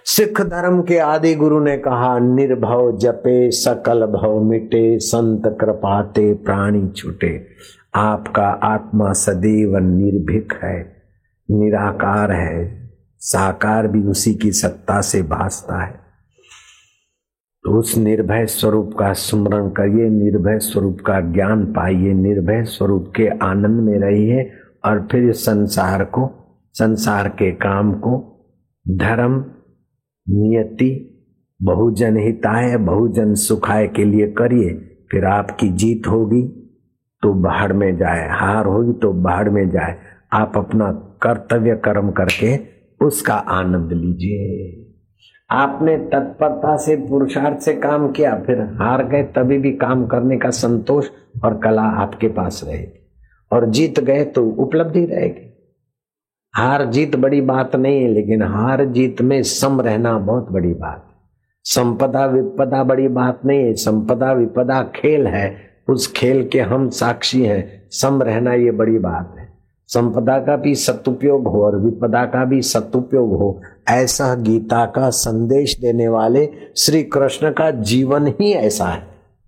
सिख धर्म के आदि गुरु ने कहा, निर्भव जपे सकल भव मिटे, संत कृपाते प्राणी छूटे। आपका आत्मा सदैव निर्भीक है, निराकार है, साकार भी उसी की सत्ता से भासता है। तो उस निर्भय स्वरूप का स्मरण करिए, निर्भय स्वरूप का ज्ञान पाइए, निर्भय स्वरूप के आनंद में रहिए और फिर संसार को, संसार के काम को धर्म, नियति, बहुजन हिताय बहुजन सुखाय के लिए करिए। फिर आपकी जीत होगी तो बाहर में जाए, हार होगी तो बाहर में जाए। आप अपना कर्तव्य कर्म करके उसका आनंद लीजिए। आपने तत्परता से पुरुषार्थ से काम किया, फिर हार गए, तभी भी काम करने का संतोष और कला आपके पास रहेगी, और जीत गए तो उपलब्धि रहेगी। हार जीत बड़ी बात नहीं है, लेकिन हार जीत में सम रहना बहुत बड़ी बात है। संपदा विपदा बड़ी बात नहीं है, संपदा विपदा खेल है, उस खेल के हम साक्षी हैं। सम रहना ये बड़ी बात है। संपदा का भी सदुपयोग हो और विपदा का भी सदुपयोग हो, ऐसा गीता का संदेश देने वाले श्री कृष्ण का जीवन ही ऐसा है।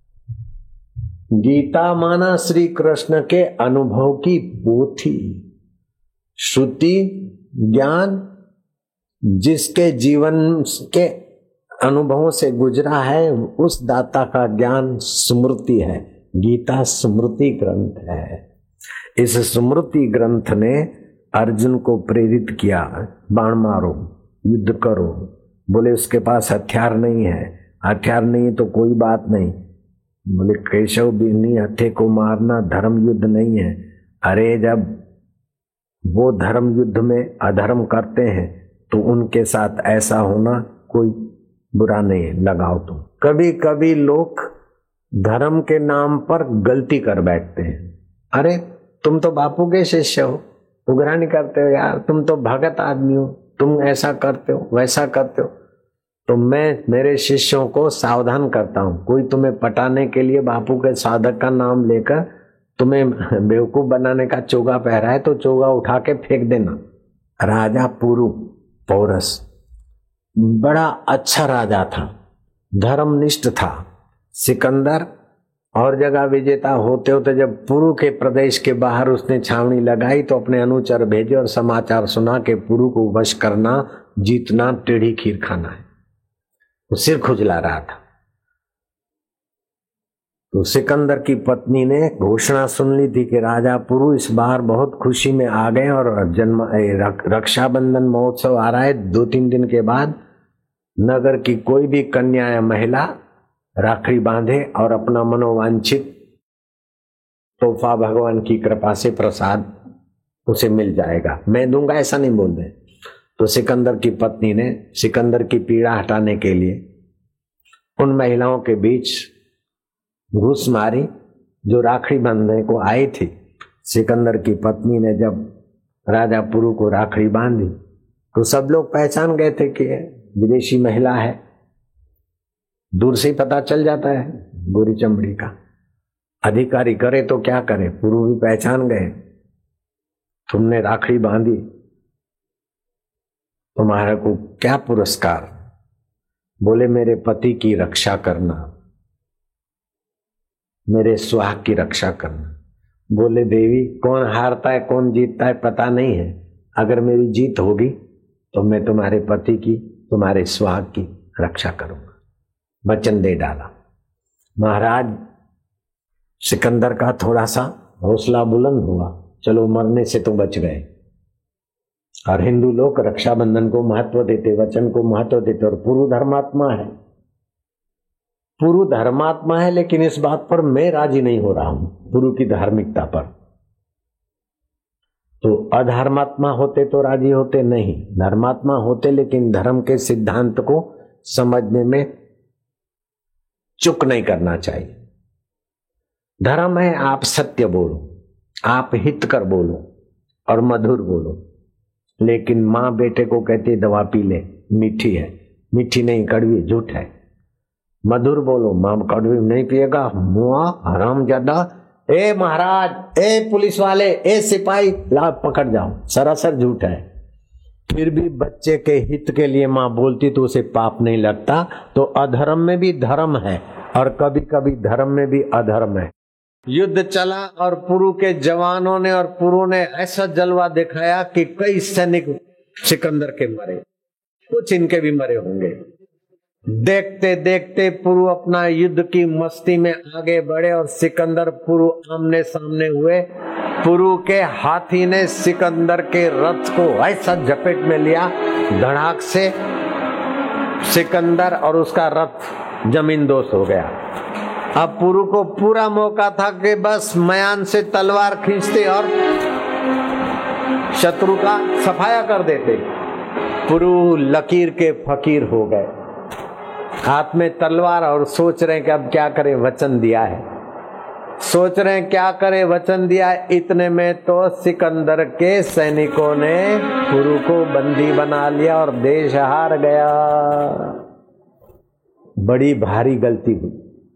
गीता माना श्री कृष्ण के अनुभव की पोथी, श्रुति ज्ञान जिसके जीवन के अनुभवों से गुजरा है, उस दाता का ज्ञान स्मृति है। गीता स्मृति ग्रंथ है। इस स्मृति ग्रंथ ने अर्जुन को प्रेरित किया, बाण मारो, युद्ध करो। बोले उसके पास हथियार नहीं है, हथियार नहीं है तो कोई बात नहीं। बोले केशव बिन्नी हथे को मारना धर्म युद्ध नहीं है। अरे जब वो धर्म युद्ध में अधर्म करते हैं तो उनके साथ ऐसा होना कोई बुरा नहीं है, लगाओ तुम। कभी कभी लोग धर्म के नाम पर गलती कर बैठते हैं। अरे तुम तो बापू के शिष्य हो, उगरा नहीं करते हो यार, तुम तो भगत आदमी हो, तुम ऐसा करते हो वैसा करते हो। तो मैं मेरे शिष्यों को सावधान करता हूँ, कोई तुम्हें पटाने के लिए बापू के साधक का नाम लेकर तुम्हें बेवकूफ बनाने का चोगा पहरा है तो चोगा उठा के फेंक देना। राजा पुरु पौरस बड़ा अच्छा राजा था, धर्मनिष्ठ था। सिकंदर और जगह विजेता होते होते जब पुरु के प्रदेश के बाहर उसने छावनी लगाई तो अपने अनुचर भेजे और समाचार सुना कि पुरु को वश करना, जीतना, टेढ़ी खीर खाना है। वो सिर खुजला रहा था। तो सिकंदर की पत्नी ने घोषणा सुन ली थी कि राजा पुरु इस बार बहुत खुशी में आ गए और रक्षाबंधन महोत्सव आ रहा है। 2-3 दिन के बाद नगर की कोई भी कन्या या महिला राखड़ी बांधे और अपना मनोवांछित तोहफा भगवान की कृपा से प्रसाद उसे मिल जाएगा, मैं दूंगा ऐसा नहीं बोल रहे। तो सिकंदर की पत्नी ने सिकंदर की पीड़ा हटाने के लिए उन महिलाओं के बीच घुस मारी जो राखड़ी बांधने को आई थी। सिकंदर की पत्नी ने जब राजा पुरु को राखड़ी बांधी तो सब लोग पहचान गए थे कि विदेशी महिला है, दूर से ही पता चल जाता है गोरी चमड़ी का। अधिकारी करे तो क्या करे, पुरु भी पहचान गए, तुमने राखड़ी बांधी, तुम्हारे को क्या पुरस्कार? बोले मेरे पति की रक्षा करना, मेरे सुहाग की रक्षा करना। बोले देवी कौन हारता है कौन जीतता है पता नहीं है, अगर मेरी जीत होगी तो मैं तुम्हारे पति की, तुम्हारे सुहाग की रक्षा करूंगा। वचन दे डाला। महाराज सिकंदर का थोड़ा सा हौसला बुलंद हुआ, चलो मरने से तो बच गए। और हिंदू लोग रक्षाबंधन को महत्व देते, वचन को महत्व देते। और पुरु धर्मात्मा है, पुरु धर्मात्मा है, लेकिन इस बात पर मैं राजी नहीं हो रहा हूं, पुरु की धार्मिकता पर। तो अधर्मात्मा होते तो राजी होते नहीं, धर्मात्मा होते लेकिन धर्म के सिद्धांत को समझने में चुक नहीं करना चाहिए। धर्म है आप सत्य बोलो, आप हित कर बोलो और मधुर बोलो। लेकिन माँ बेटे को कहती दवा पी ले, मीठी है, मीठी नहीं कड़वी, झूठ है। मधुर बोलो, माँ कड़वी नहीं पिएगा, मुआ हरामजादा, ए महाराज, ए पुलिस वाले, ए सिपाही, ला पकड़ जाओ, सरासर झूठ है। फिर भी बच्चे के हित के लिए माँ बोलती तो उसे पाप नहीं लगता। तो अधर्म में भी धर्म है और कभी कभी धर्म में भी अधर्म है। युद्ध चला और पुरु के जवानों ने और पुरु ने ऐसा जलवा दिखाया कि कई सैनिक सिकंदर के मरे, कुछ इनके भी मरे होंगे। देखते देखते पुरु अपना युद्ध की मस्ती में आगे बढ़े और सिकंदर पुरु आमने सामने हुए। पुरु के हाथी ने सिकंदर के रथ को ऐसा झपेट में लिया, धड़ाक से सिकंदर और उसका रथ जमीन दोष हो गया। अब पुरु को पूरा मौका था कि बस मयान से तलवार खींचते और शत्रु का सफाया कर देते। पुरु लकीर के फकीर हो गए, हाथ में तलवार और सोच रहे हैं कि अब क्या करें, वचन दिया है, सोच रहे हैं क्या करें, वचन दिया है। इतने में तो सिकंदर के सैनिकों ने पुरु को बंदी बना लिया और देश हार गया। बड़ी भारी गलती हुई।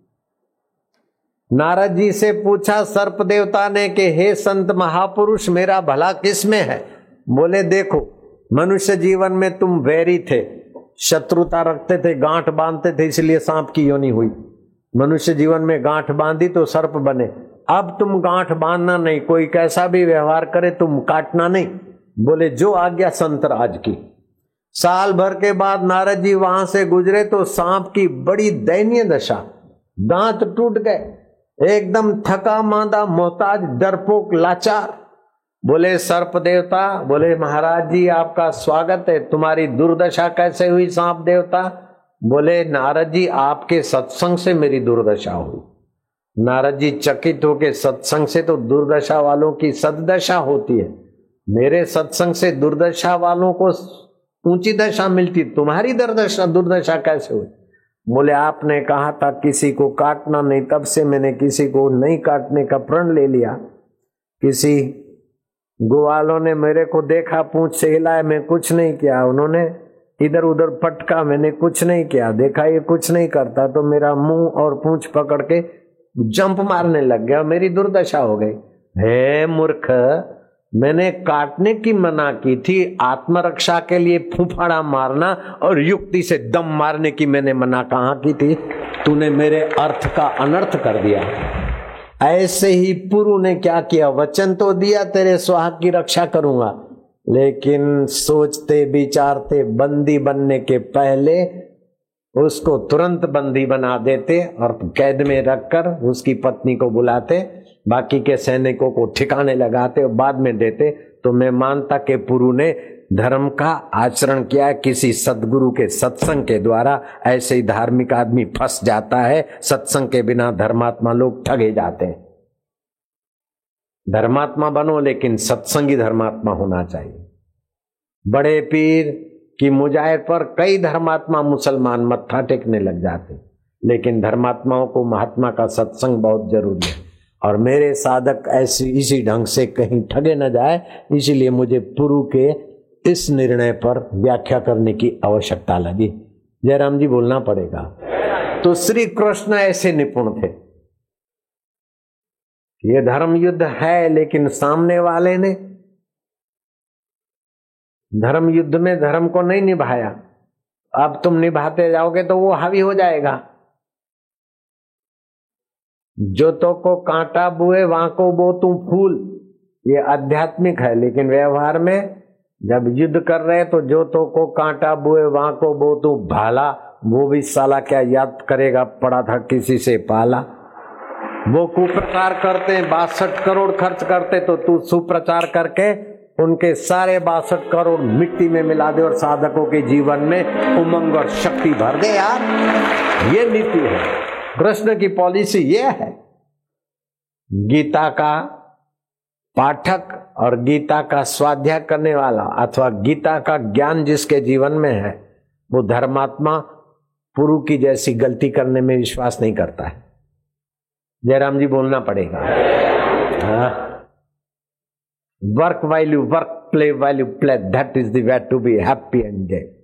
नारद जी से पूछा सर्प देवता ने कि हे संत महापुरुष, मेरा भला किस में है? बोले देखो, मनुष्य जीवन में तुम वैरी थे, शत्रुता रखते थे, गांठ बांधते थे, इसलिए सांप की योनि हुई। मनुष्य जीवन में गांठ बांधी तो सर्प बने। अब तुम गांठ बांधना नहीं, कोई कैसा भी व्यवहार करे तुम काटना नहीं। बोले जो आज्ञा संत राज की। साल भर के बाद नारद जी वहां से गुजरे तो सांप की बड़ी दयनीय दशा, दांत टूट गए, एकदम थका मांदा, मोहताज, डरपोक, लाचार। बोले सर्प देवता, बोले महाराज जी आपका स्वागत है, तुम्हारी दुर्दशा कैसे हुई सांप देवता? बोले नारद जी आपके सत्संग से मेरी दुर्दशा हुई। नारद जी चकित हो के, सत्संग से तो दुर्दशा वालों की सददशा होती है, मेरे सत्संग से दुर्दशा वालों को ऊंची दशा मिलती, तुम्हारी दुर्दशा कैसे हुई? बोले आपने कहा था किसी को काटना नहीं, तब से मैंने किसी को नहीं काटने का प्रण ले लिया। किसी ग्वालों ने मेरे को देखा, पूंछ से हिलाया, मैं कुछ नहीं किया, उन्होंने इधर उधर पटका, मैंने कुछ नहीं किया, देखा ये कुछ नहीं करता तो मेरा मुंह और पूंछ पकड़ के जंप मारने लग गया, मेरी दुर्दशा हो गई। हे मूर्ख, मैंने काटने की मना की थी, आत्मरक्षा के लिए फूफाड़ा मारना और युक्ति से दम मारने की मैंने मना कहाँ की थी? तूने मेरे अर्थ का अनर्थ कर दिया। ऐसे ही पुरु ने क्या किया, वचन तो दिया तेरे सुहाग की रक्षा करूंगा, लेकिन सोचते विचारते बंदी बनने के पहले उसको तुरंत बंदी बना देते और कैद में रखकर उसकी पत्नी को बुलाते, बाकी के सैनिकों को ठिकाने लगाते और बाद में देते। तो मैं मानता कि पुरु ने धर्म का आचरण किया है किसी सदगुरु के सत्संग के द्वारा। ऐसे ही धार्मिक आदमी फंस जाता है, सत्संग के बिना धर्मात्मा लोग ठगे जाते हैं। धर्मात्मा बनो लेकिन सत्संगी धर्मात्मा होना चाहिए। बड़े पीर की मुजाहिर पर कई धर्मात्मा मुसलमान मत्था टेकने लग जाते, लेकिन धर्मात्माओं को महात्मा का सत्संग बहुत जरूरी है। और मेरे साधक ऐसी इसी ढंग से कहीं ठगे न जाए, इसीलिए मुझे पुरु के इस निर्णय पर व्याख्या करने की आवश्यकता लगी। जयराम जी बोलना पड़ेगा। तो श्री कृष्ण ऐसे निपुण थे, ये धर्म युद्ध है, लेकिन सामने वाले ने धर्म युद्ध में धर्म को नहीं निभाया। अब तुम निभाते जाओगे तो वो हावी हो जाएगा। जो तो को कांटा बुए वहां को बो तू फूल, ये आध्यात्मिक है। लेकिन व्यवहार में जब युद्ध कर रहे तो जो तो को कांटा बुए वहां को बो तू भाला, वो भी साला क्या याद करेगा, पड़ा था किसी से पाला। वो कुप्रचार करते 62 करोड़ खर्च करते, तो तू सुप्रचार करके उनके सारे 62 करोड़ मिट्टी में मिला दे और साधकों के जीवन में उमंग और शक्ति भर दे। यार ये नीति है, कृष्ण की पॉलिसी ये है। गीता का पाठक और गीता का स्वाध्याय करने वाला अथवा गीता का ज्ञान जिसके जीवन में है, वो धर्मात्मा पुरु की जैसी गलती करने में विश्वास नहीं करता है। जयराम जी बोलना पड़ेगा। Work while you work, play while you play, that is the way to be happy and gay.